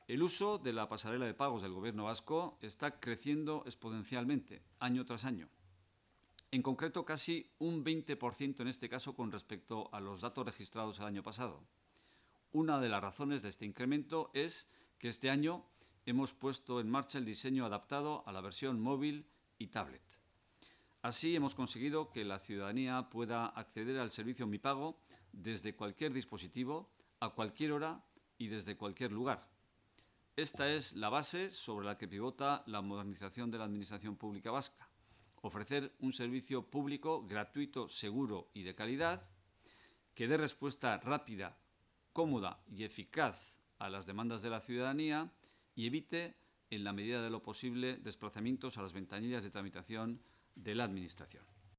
El uso de la pasarela de pagos del Gobierno vasco está creciendo exponencialmente, año tras año. En concreto, casi un 20% en este caso con respecto a los datos registrados el año pasado. Una de las razones de este incremento es que este año hemos puesto en marcha el diseño adaptado a la versión móvil y tablet. Así hemos conseguido que la ciudadanía pueda acceder al servicio Mi Pago desde cualquier dispositivo, a cualquier hora y desde cualquier lugar. Esta es la base sobre la que pivota la modernización de la Administración Pública vasca. Ofrecer un servicio público gratuito, seguro y de calidad, que dé respuesta rápida, cómoda y eficaz a las demandas de la ciudadanía y evite, en la medida de lo posible, desplazamientos a las ventanillas de tramitación de la Administración.